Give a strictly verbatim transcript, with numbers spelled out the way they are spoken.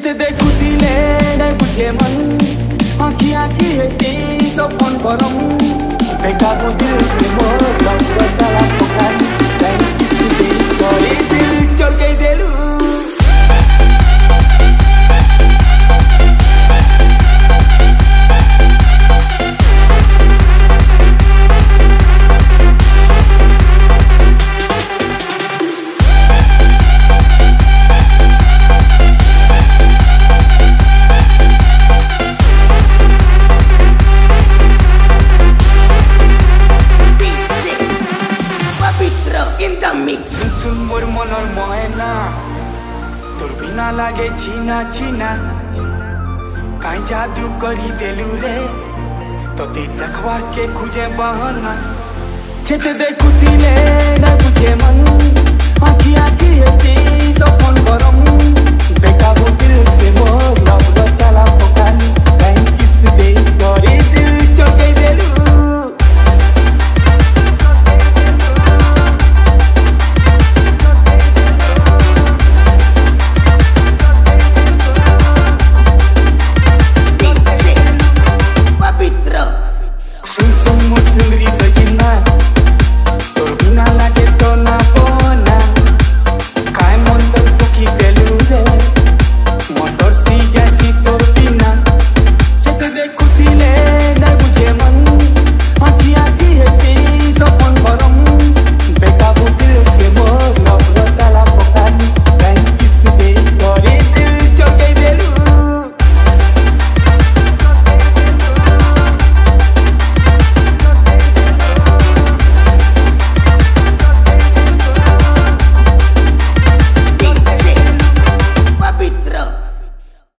चित देखुथिले नै बुझे मन आँखी आँखी हेर्थे सपन परम भेटाको दिल मोर बदला पकाई जाई किसिले गरे दिल चर्काइदेलु सुन मोर मनर महेना तोर बिना लागे छिना छिना काई जादू करी देलु रे तो ते रखवा के खुजे बहाना छित देखुथिले न बुझे मन आँखी आँखी हेर्थे सपन गरम